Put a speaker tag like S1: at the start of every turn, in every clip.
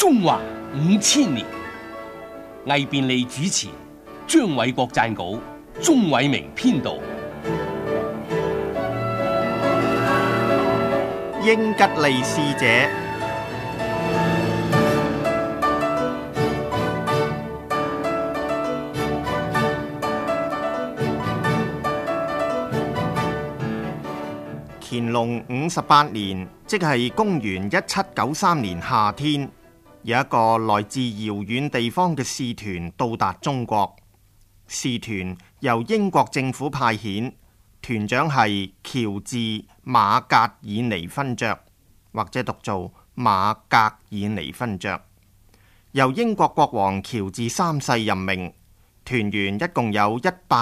S1: 中華5000年，魏便利主持，張偉國撰稿，鍾偉明編導。
S2: 英吉利使者。乾隆58年，即係公元1793年夏天，有一個來自遙遠地方嘅使團到達中國。使團由英國政府派遣，團長係喬治馬格爾尼勳爵，或者讀做馬格爾尼勳爵，由英國國王喬治3世任命。團員一共有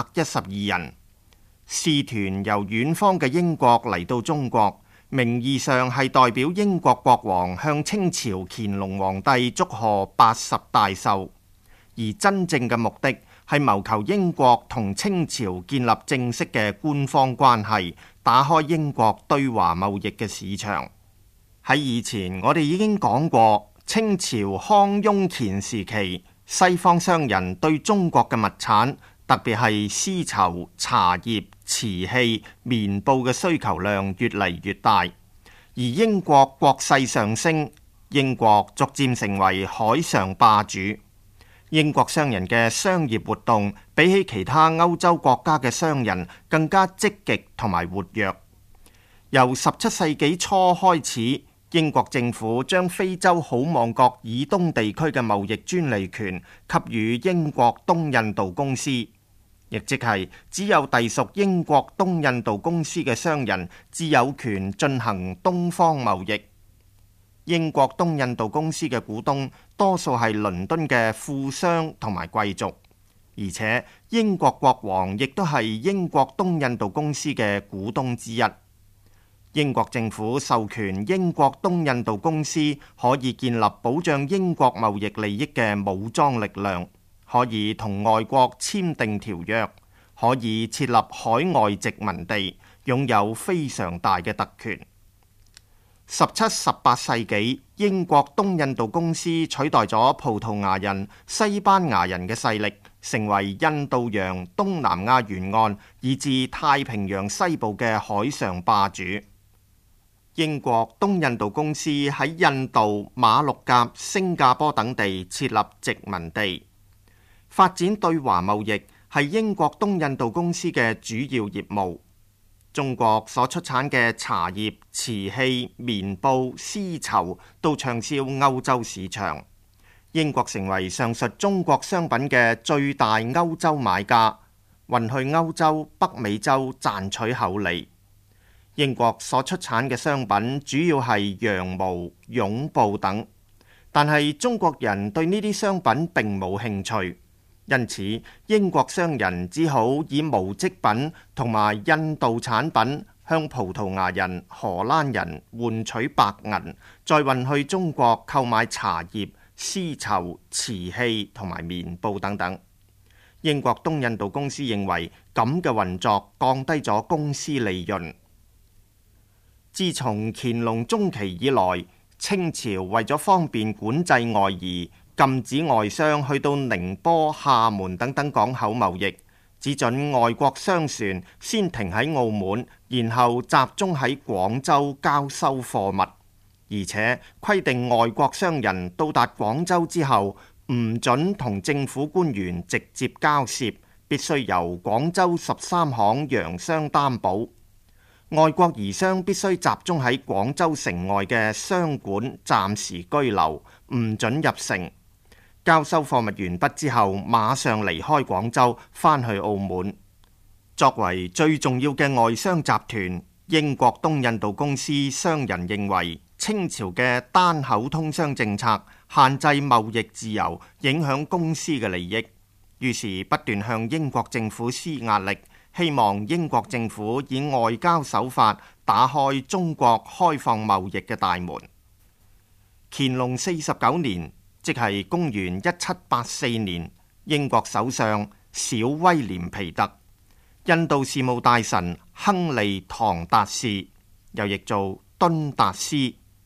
S2: 112人。使團由遠方嘅英國嚟到中國，名義上係代表英國國王向清朝乾隆皇帝祝賀80大壽，而真正嘅目的係謀求英國同清朝建立正式嘅官方關係，打開英國對華貿易嘅市場。喺以前我哋已經講過，清朝康雍乾時期，西方商人對中國嘅物產，特別係絲綢、茶葉、瓷器、棉布嘅需求量越嚟越大，而英國國勢上升，英國逐漸成為海上霸主。英國商人嘅商業活動比起其他歐洲國家嘅商人更加積極同埋活躍。由17世紀初開始，英國政府將非洲好望角以東地區嘅貿易專利權給予英國東印度公司。亦即係只有隸屬英國東印度公司嘅商人至有權進行東方貿易。英國東印度公司嘅股東多數係倫敦嘅富商同埋貴族，而且英國國王亦都係英國東印度公司嘅股東之一。英國政府授權英國東印度公司可以建立保障英國貿易利益嘅武裝力量，可以同外國簽訂條約，可以設立海外殖民地，擁有非常大嘅特權。17、18世紀，英國東印度公司取代咗葡萄牙人、西班牙人嘅勢力，成為印度洋、東南亞沿岸以至太平洋西部嘅海上霸主。英國東印度公司喺印度、馬六甲、新加坡等地設立殖民地。發展對華貿易係英國東印度公司嘅主要業務。中國所出產嘅茶葉、瓷器、棉布、絲綢都暢銷歐洲市場。英國成為上述中國商品嘅最大歐洲買家，運去歐洲、北美洲賺取厚利。英國所出產嘅商品主要係羊毛、絨布等，但係中國人對呢啲商品並冇興趣。因此，英國商人只好以毛織品同埋印度產品向葡萄牙人、荷蘭人換取白銀，再運去中國購買茶葉、絲綢、瓷器同埋棉布等等。英國東印度公司認為咁嘅運作降低咗公司利潤。自從乾隆中期以來，清朝為咗方便管制外移，禁止外商去到寧波、廈門等等港口貿易，只准外國商船先停喺澳門，然後集中喺廣州交收貨物，而且規定外國商人到達廣州之後唔准同政府官員直接交涉，必須由廣州13行洋商擔保。外國移商必須集中喺廣州城外嘅商館暫時居留，唔准入城。交收貨物完畢之後，馬上離開廣州，返去澳門。作為最重要嘅外商集團，英國東印度公司商人認為清朝嘅單口通商政策限制貿易自由，影響公司嘅利益，於是不斷向英國政府施壓力，希望英國政府以外交手法打開中國開放貿易嘅大門。乾隆49年，即係公元1784年，英國首相小威廉皮特、印度事務大臣亨利唐達士，又譯做敦達斯，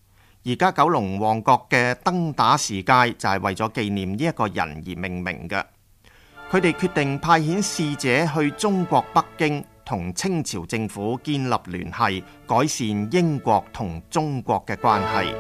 S2: 而家九龍旺角嘅登打士街就係為咗紀念呢一個人而命名嘅。佢哋決定派遣使者去中國北京，同清朝政府建立聯繫，改善英國同中國嘅關係。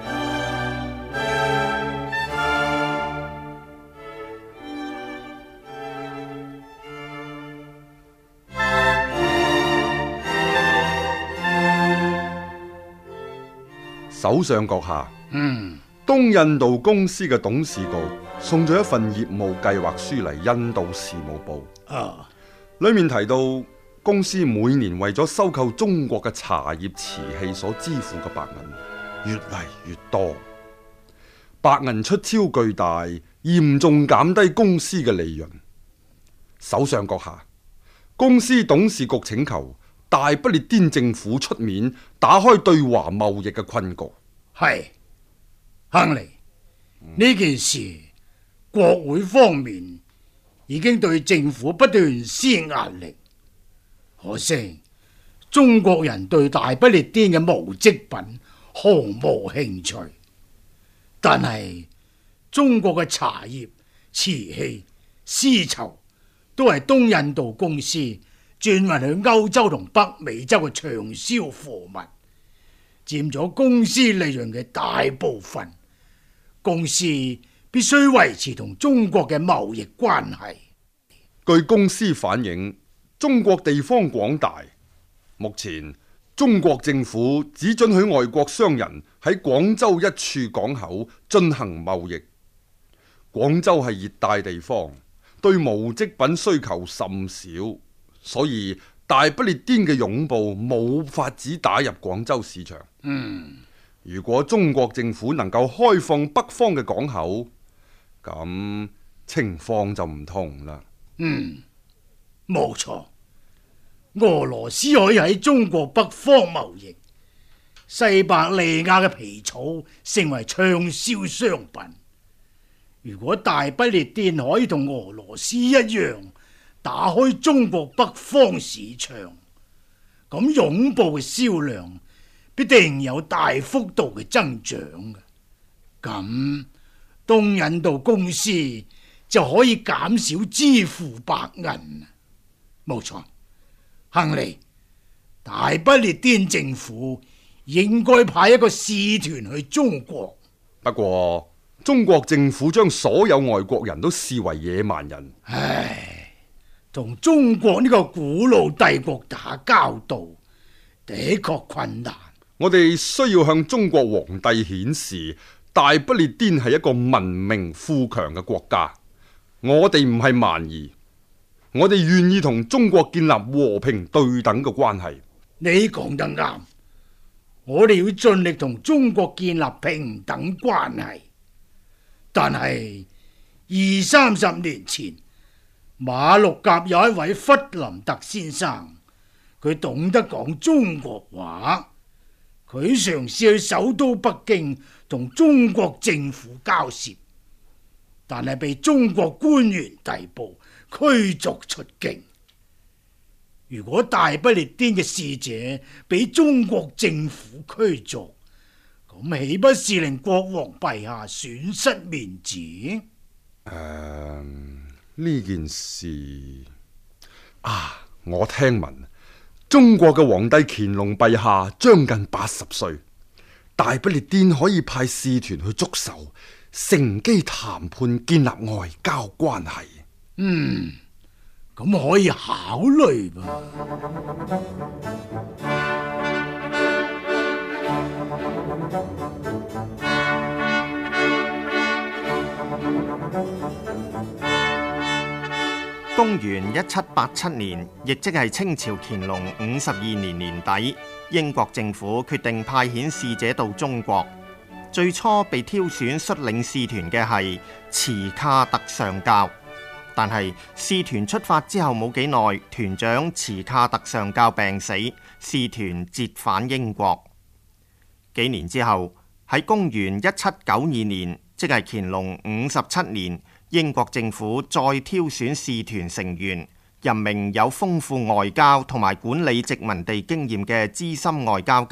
S3: 首相閣下，東印度公司嘅董事局送咗一份業務計劃書嚟印度事務部，裏面提到公司每年為咗收購中國嘅茶葉瓷器所支付嘅白銀越嚟越多，白銀出超巨大，嚴重減低公司嘅利潤。首相閣下，公司董事局請求大不列顛政府出面打開對華貿易嘅困局。
S4: 係，亨利，呢件事國會方面已經對政府不斷施壓力，可惜中國人對大不列顛嘅毛織品毫無興趣，但係中國嘅茶葉、瓷器、絲綢都係東印度公司轉運去歐洲同北美洲嘅暢銷貨物，佔咗公司利潤嘅大部分。公司必須維持同中國嘅貿易關係。
S3: 據公司反映，中國地方廣大，目前中國政府只准許外國商人喺廣州一處港口進行貿易。廣州係熱帶地方，對毛織品需求甚少，所以大不列顛嘅擁抱冇法子打入廣州市場。如果中國政府能夠開放北方嘅港口，咁情況就唔同啦。
S4: 冇錯，俄羅斯可以喺中國北方貿易，西伯利亞嘅皮草成為暢銷商品。如果大不列顛可以同俄羅斯一樣打開中國北方市場，咁擁抱嘅銷量必定有大幅度嘅增長嘅。咁東印度公司就可以減少支付白銀。冇錯，亨利，大不列顛政府應該派一個使團去中國。
S3: 不過中國政府將所有外國人都視為野蠻人。
S4: 同中國呢個古老帝國打交道的確困難。
S3: 我哋需要向中國皇帝顯示，大不列顛係一個文明富強嘅國家。我哋唔係蠻夷，我哋願意同中國建立和平對等嘅關係。
S4: 你講得啱，我哋要盡力同中國建立平等關係。但係20-30年前，馬六甲有一位弗林特先生，佢懂得講中國話，佢嘗試去首都北京同中國政府交涉，但係被中國官員逮捕驅逐出境。如果大不列顛嘅使者被中國政府驅逐，咁豈不是令國王陛下損失面子？
S3: 呢件事我聽聞中國嘅皇帝乾隆陛下將近80歲，大不列顛可以派使團去祝壽，乘機談判建立外交關係。
S4: 咁可以考慮噃。
S2: 公元1787年，亦即係清朝乾隆52年年底，英國政府決定派遣使者到中國。最初被挑選率領使團嘅係茨卡特上校，但係使團出發之後冇幾耐，團長茨卡特上校病死，使團折返英國。幾年之後，喺公元1792年，即係乾隆57年，英國政府再挑選使團成員，任命有豐富外交同埋管理殖民地經驗嘅資深外交家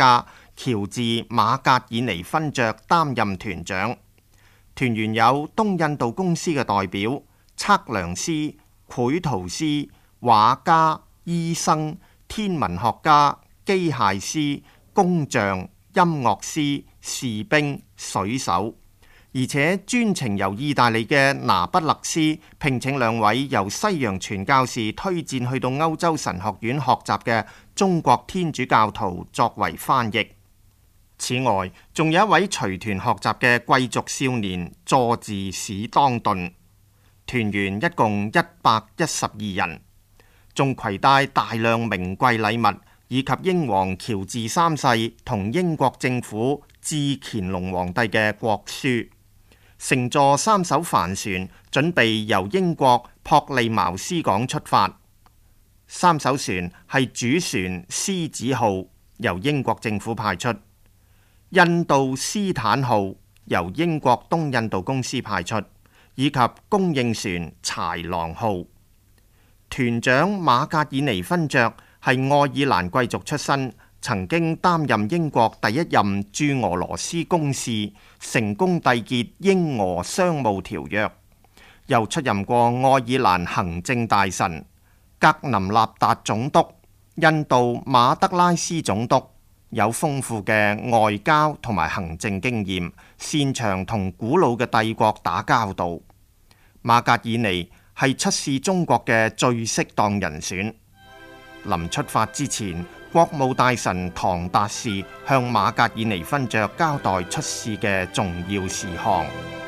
S2: 喬治馬格爾尼勳爵擔任團長。團員有東印度公司嘅代表、測量師、繪圖師、畫家、醫生、天文學家、機械師、工匠、音樂師、士兵、水手，而且專程由意大利嘅拿不勒斯聘請2位由西洋傳教士推薦去到歐洲神學院學習嘅中國天主教徒作為翻譯。此外，仲有一位隨團學習嘅貴族少年佐治史當頓。團員一共112人，仲攜帶大量名貴禮物，以及英皇喬治3世同英國政府致乾隆皇帝嘅國書。乘坐3艘帆船，準備由英國珀利茅斯港出發。3艘船係主船獅子號，由英國政府派出；印度斯坦號由英國東印度公司派出，以及供應船豺狼號。團長馬格爾尼勳爵係愛爾蘭貴族出身，曾經擔任英國第1任駐俄羅斯公使，成功締結英俄商務條約，又出任過愛爾蘭行政大臣、格林納達總督、印度馬德拉斯總督，有豐富嘅外交同埋行政經驗，擅長同古老嘅帝國打交道。馬格爾尼係出使中國嘅最適當人選。臨出發之前，國務大臣唐達士向馬格爾尼勳爵交代出使嘅重要事項。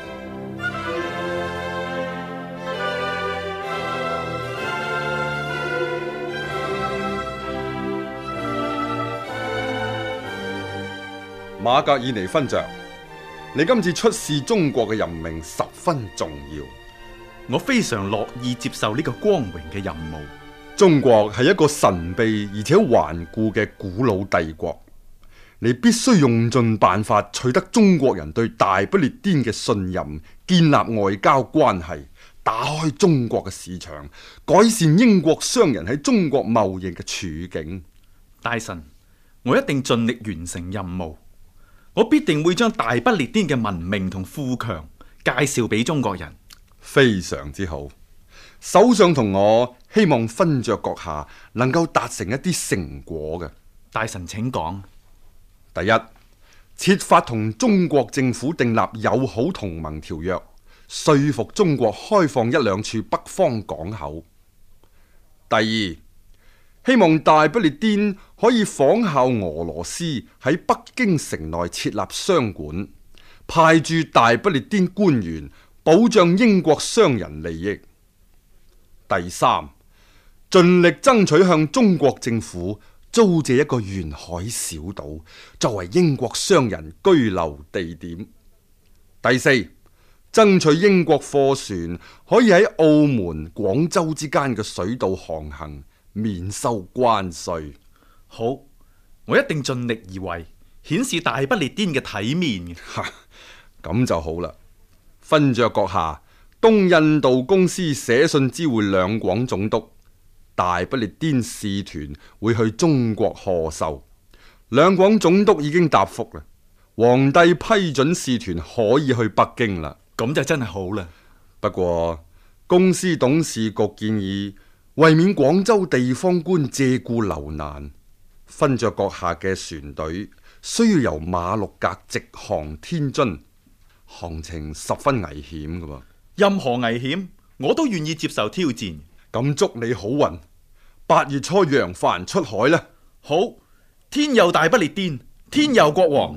S3: 馬格爾尼勳爵，你今次出使中國嘅任命十分重要，
S5: 我非常樂意接受呢個光榮嘅任務。
S3: 中國係一個神秘而且頑固嘅古老帝國，你必須用盡辦法取得中國人對大不列顛嘅信任，建立外交關係，打開中國嘅市場，改善英國商人喺中國貿易嘅處境。
S5: 大臣，我一定盡力完成任務。我必定會將大不列顛嘅文明同富強介紹俾中國人。
S3: 非常之好，首相同我希望勳爵閣下能夠達成一啲成果嘅。
S5: 大臣請講。
S3: 第一，設法同中國政府訂立友好同盟條約，說服中國開放1-2處北方港口。第二，希望大不列顛可以仿效俄羅斯喺北京城內設立商館，派駐大不列顛官員，保障英國商人利益。第三，盡力爭取向中國政府租借一個沿海小島，作為英國商人居留地點。第四，爭取英國貨船可以喺澳門、廣州之間嘅水道航行，免收關稅。
S5: 好，我一定盡力而為，顯示大不列顛嘅體面。
S3: 咁就好啦。勳爵閣下，東印度公司寫信知會兩廣總督，大不列顛使團會去中國賀壽。兩廣總督已經答覆啦，皇帝批准使團可以去北京啦。
S5: 咁就真係好啦。
S3: 不過公司董事局建議，為免廣州地方官借故留難，勳爵閣下嘅船隊需要由馬六甲直航天津，行程十分危險㗎喎。
S5: 任何危險我都願意接受挑戰。
S3: 咁祝你好運，8月初揚帆出海啦。
S5: 好，天佑大不列顛，天佑國王。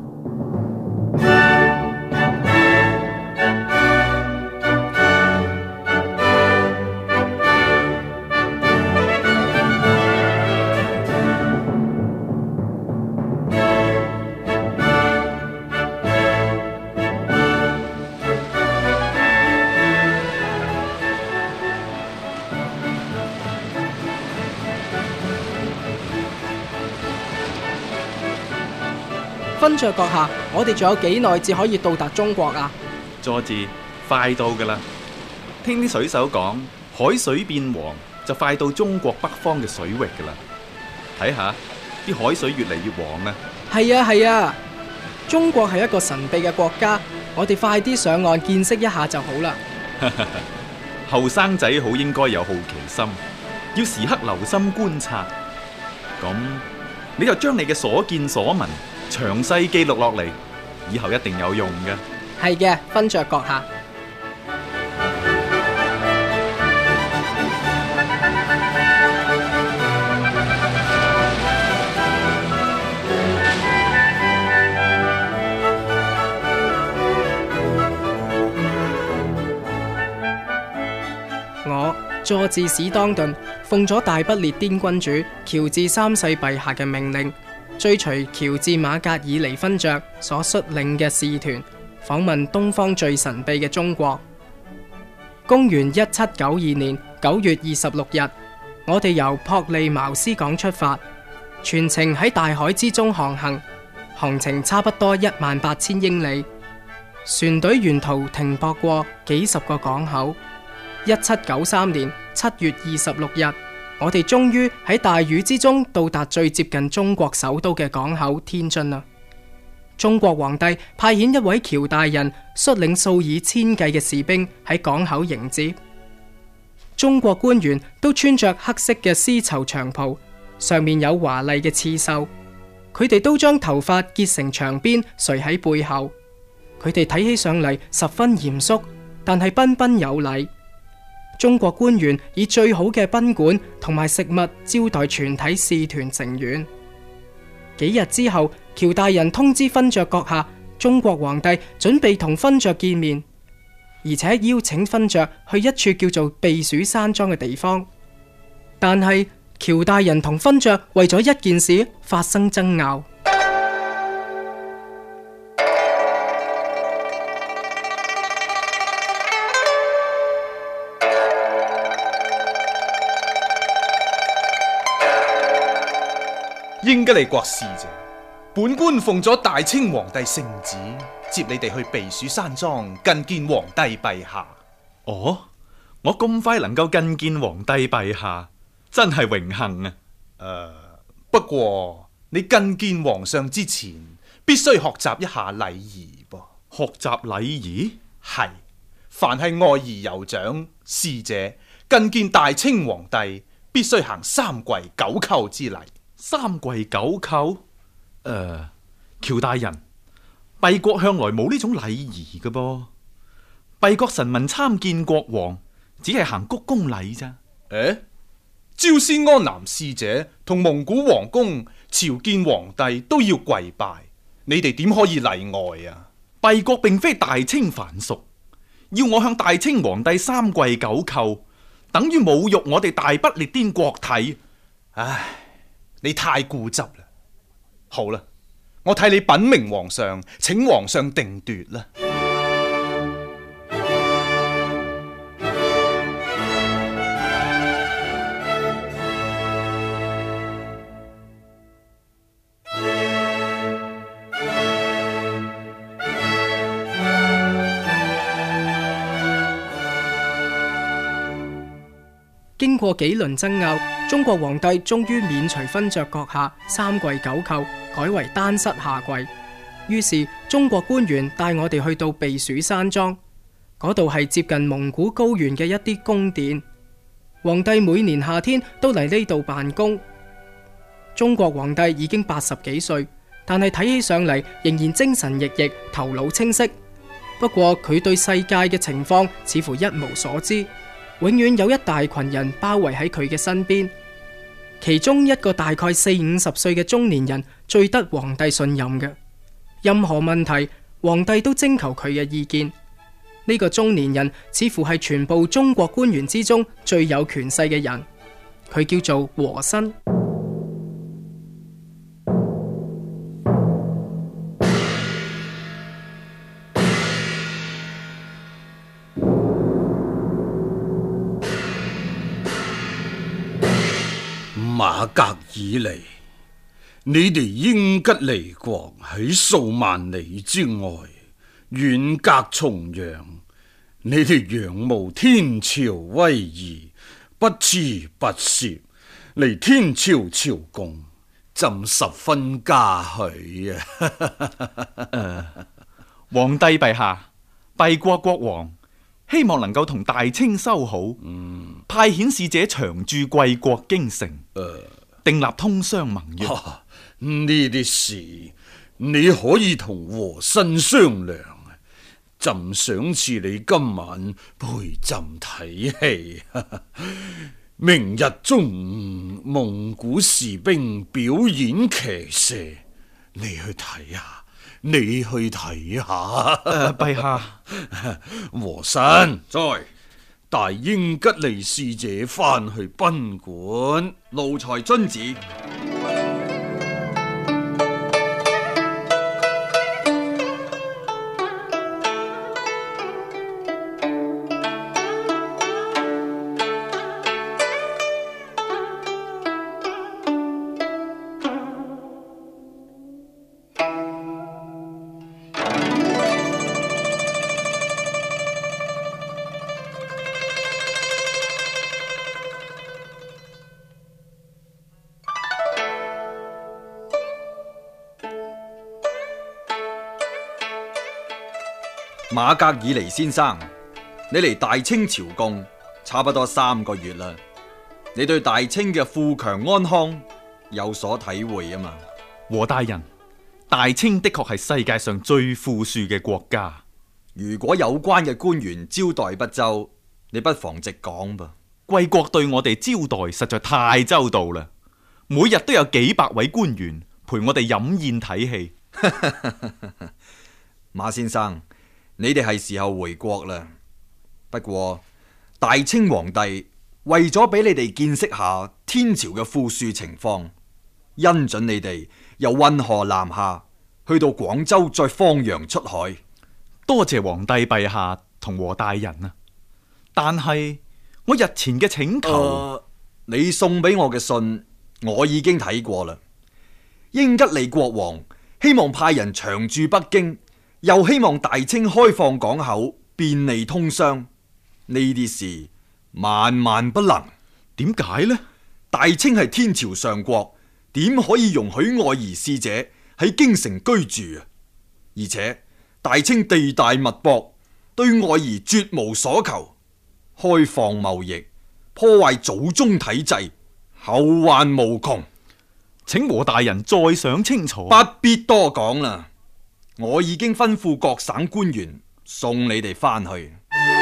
S6: 勳爵閣下，我哋仲有幾耐至可以到達中國啊？
S5: 佐治，快到噶啦！聽啲水手講，海水變黃就快到中國北方嘅水域噶啦。睇下啲海水越嚟越黃啦，
S6: 係啊係啊，中國係一個神秘嘅國家，我哋快啲上岸見識一下就好啦。
S5: 後生仔好應該有好奇心，要時刻留心觀察。咁你就將你嘅所見所聞詳細記錄落嚟，以後一定有用嘅。
S6: 係嘅，勳爵閣下。我佐治史當頓奉咗大不列顛君主喬治三世陛下嘅命令，追隨喬治馬格爾尼勳爵所率領嘅使團訪問東方最神秘嘅中國。公元1792年9月26日，我哋由珀利茅斯港出發，全程喺大海之中航行，航程差不多18000英里。船隊沿途停泊過幾十個港口。1793年7月26日，我哋終於喺大雨之中到達最接近中國首都嘅港口天津啦。中國皇帝派遣一位喬大人率領數以千計嘅士兵喺港口迎接。中國官員都穿着黑色嘅絲綢長袍，上面有華麗嘅刺繡。佢哋都將頭髮結成長辮垂喺背後。佢哋睇起上嚟十分嚴肅，但係彬彬有禮。中國官員以最好嘅賓館同埋食物招待全體使團成員。幾日之後，喬大人通知勳爵閣下，中國皇帝準備同勳爵見面，而且邀請勳爵去一處叫做避暑山莊嘅地方。但係喬大人同勳爵為咗一件事發生爭拗。
S7: 英吉利國使者，本官奉咗大清皇帝聖旨，接你哋去避暑山莊覲見皇帝陛下。
S5: 哦，我咁快能夠覲見皇帝陛下，真係榮幸啊！
S7: 不過你覲見皇上之前，必須學習一下禮儀噃。
S5: 學習禮儀？
S7: 係，凡係外儀酋長、使者覲見大清皇帝，必須行三跪九叩之禮。
S5: 三跪九叩？喬大人，敝國向來冇呢種禮儀嘅噃。敝國臣民參見國王，只係行鞠躬禮咋。
S7: 朝鮮安南使者同蒙古王公朝見皇帝都要跪拜，你哋點可以例外啊？
S5: 敝國並非大清藩屬，要我向大清皇帝三跪九叩，等於侮辱我哋大不列顛國體。
S7: 唉，你太固執啦！好啦，我替你稟明皇上，請皇上定奪啦。
S6: 經過幾輪爭拗，中國皇帝終於免除勳爵閣下三跪九叩，改為單膝下跪。於是中國官員帶我哋去到避暑山莊，嗰度係接近蒙古高原嘅一啲宮殿。皇帝每年夏天都嚟呢度辦公。中國皇帝已經80幾歲，但係睇起上嚟仍然精神奕奕，頭腦清晰。不過佢對世界嘅情況似乎一無所知。永遠有一大群人包圍喺佢嘅身邊，其中一個大概40-50歲嘅中年人最得皇帝信任嘅，任何問題皇帝都徵求佢嘅意見。呢個中年人似乎係全部中國官員之中最有權勢嘅人，佢叫做和珅。
S8: 馬格爾尼，你哋英吉利國喺數萬里之外，遠隔重洋，你哋仰慕天朝威儀，不辭不攝嚟天朝朝貢， 朕十分嘉許
S5: 皇帝陛下，敝國國王希望能夠同大清修好，派遣使者長駐貴國京城，訂立通商盟約。
S8: 呢啲事你可以同和珅商量。朕想賜你今晚陪朕睇戲。明日中午蒙古士兵表演騎射，你去睇下。
S5: 陛下，
S8: 和珅在帶英吉利使者翻去賓館。
S9: 奴才遵旨。馬格爾尼先生，你嚟大清朝貢差不多3個月啦，你對大清嘅富強安康有所體會啊嘛？
S5: 和大人，大清的確係世界上最富庶嘅國家。
S9: 如果有關嘅官員招待不周，你不妨直講吧。
S5: 貴國對我哋招待實在太周到啦，每日都有幾百位官員陪我哋飲宴睇戲。
S9: 馬先生，你哋係時候回國啦。不過大清皇帝為咗俾你哋見識下天朝嘅富庶情況，恩准你哋由運河南下去到廣州，再放洋出海。
S5: 多謝皇帝陛下同和大人啊！但係我日前嘅請求，
S9: 你送俾我嘅信我已經睇過啦。英吉利國王希望派人長駐北京，又希望大清開放港口，便利通商。呢啲事萬萬不能。
S5: 點解呢？
S9: 大清係天朝上國，點可以容許外夷使者喺京城居住啊？而且大清地大物博，對外夷絕無所求。開放貿易，破壞祖宗體制，後患無窮。
S5: 請和大人再想清楚。
S9: 不必多講啦，我已經吩咐各省官員送你哋翻去。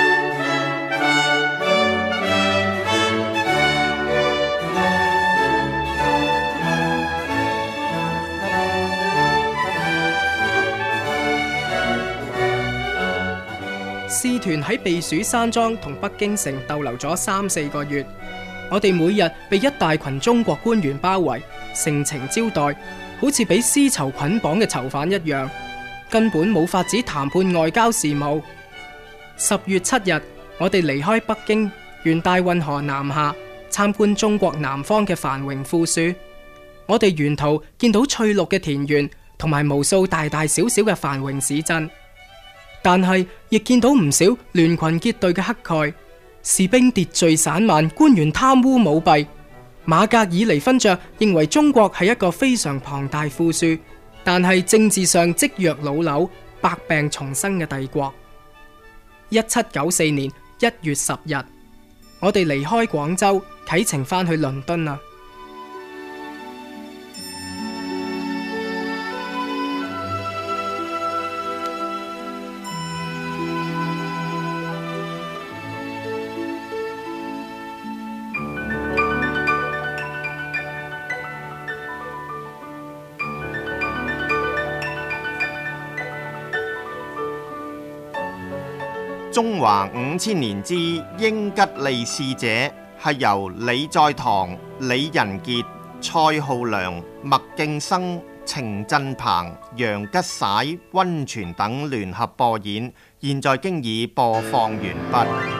S6: 使團喺避暑山莊同北京城逗留咗3-4個月，我哋每日被一大群中國官員包圍，盛情招待，好似俾絲綢捆綁嘅囚犯一樣，根本冇法子談判外交事務。10月7日，我哋離開北京，沿大運河南下，參觀中國南方嘅繁榮富庶。我哋沿途見到翠綠嘅田園，同埋無數大大小小嘅繁榮市鎮。但係亦見到唔少聯群結隊嘅乞丐，士兵秩序散漫，官員貪污舞弊。馬格爾尼勳爵認為中國係一個非常龐大富庶，但係政治上積弱老朽、百病叢生嘅帝國。1794年1月10日，我哋離開廣州，啟程翻去倫敦啦。
S2: 中華5000年之英吉利使者係由李在堂、李仁傑、蔡浩良、麥敬生、程振鵬、楊吉璽、溫泉等聯合播演，現在經已播放完畢。